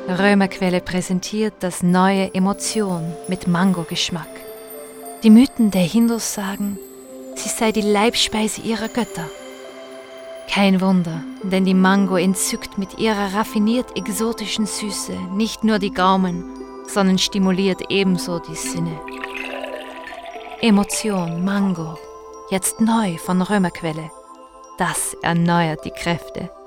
Römerquelle präsentiert das neue Emotion mit Mango-Geschmack. Die Mythen der Hindus sagen, sie sei die Leibspeise ihrer Götter. Kein Wunder, denn die Mango entzückt mit ihrer raffiniert exotischen Süße nicht nur die Gaumen, sondern stimuliert ebenso die Sinne. Emotion Mango, jetzt neu von Römerquelle. Das erneuert die Kräfte.